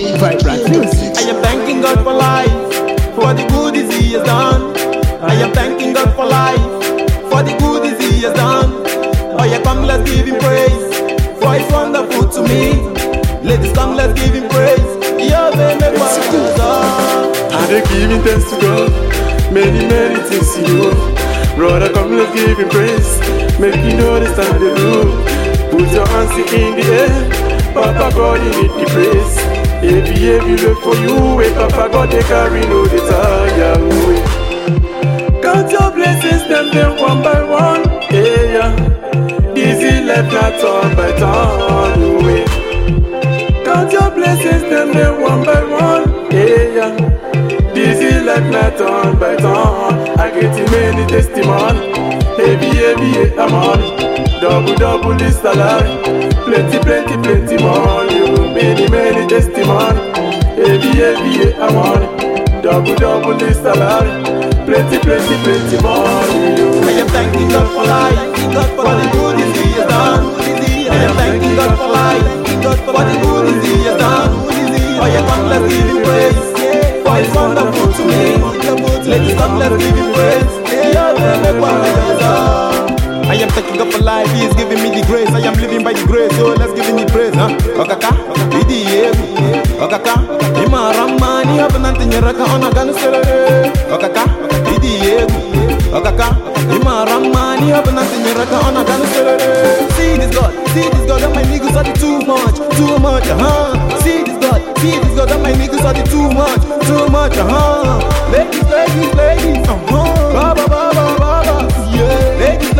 Vibrant music. I am thanking God for life, for the goodies He has done. I am thanking God for life, for the goodies He has done. Oh yeah, come let's give Him praise, for He's wonderful to me. Ladies, come let's give Him praise. Yeah, baby, I dey give Him thanks to God, many things He do. Brother, come let's give Him praise, make you know the time they do. Put your hands in the air, Papa God, He need the praise. Every look for you, wait, Papa God, they carry no the tire away. Count your blessings, them one by one, yeah. Easy left, not turn by turn away. Count your blessings, them one by one, yeah. Easy left, not turn by turn. I get many testimony, heavy, I'm on. Double is salary, plenty money. Many testimony, heavy, I'm on. Double is salary, plenty money. I am thanking God for life, for the goodies He has done. I am thanking God for life, for the goodies He has done. Oh yeah, come let's give Him praise, for He's wonderful to me. Ladies, come let's give Him praise. I am thanking God for life, He is giving me the grace. I am living by the grace, so let's give Him the praise, huh? Okaka, Okaka, Ima Ramani, Habananti Nyaraka on a Ganusere. Okaka, Okaka, Ima Ramani, Habananti Nyaraka on a Ganusere. See this God, that my niggas are the too much, See this God, that my niggas are the too much, Ladies, Baba, yeah. Ladies,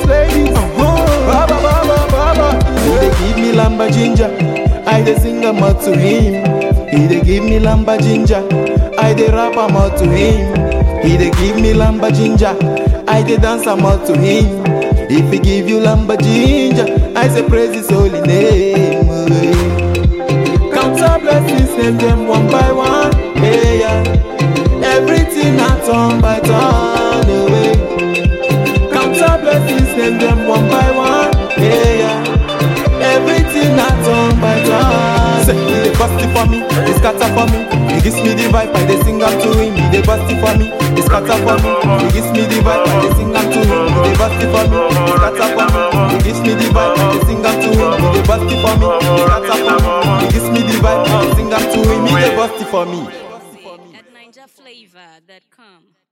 Baba. He dey give me lamba ginger, I dey sing am out to Him. He dey give me lamba ginger, I dey rap am out to Him. He dey give me lamba ginger, I dey dance am out to Him. If He give you lamba ginger, I say praise His holy name. Count your blessings, name them one by one, yeah. Everything I turn by turn away. Count your blessings, name them one by one, yeah. Everything I turn by turn. Say, He dey bust it for me, He scatter for me. He gives me the vibe, I dey sing am to Him. He dey bust it for me, He scatter for me. He gives me the vibe, I dey sing am to Him. He dey bust it for me, He scatter for me. He gives me the vibe, I dey sing am to Him. He dey bust it for me, He scatter for me. He gives me the vibe, I dey sing am to Him. He dey bust it for me. At NinjaFlavor.com.